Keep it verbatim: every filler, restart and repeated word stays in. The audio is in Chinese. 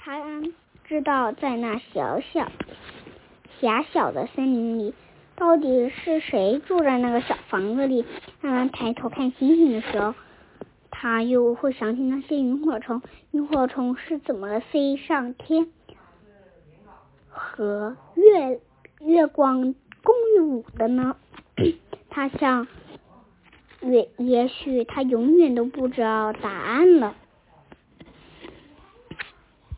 他知道在那小小狭小的森林里，到底是谁住在那个小房子里。当他抬头看星星的时候，他又会想起那些萤火虫，萤火虫是怎么飞上天，和月月光共浴舞的呢？他想，也也许他永远都不知道答案了。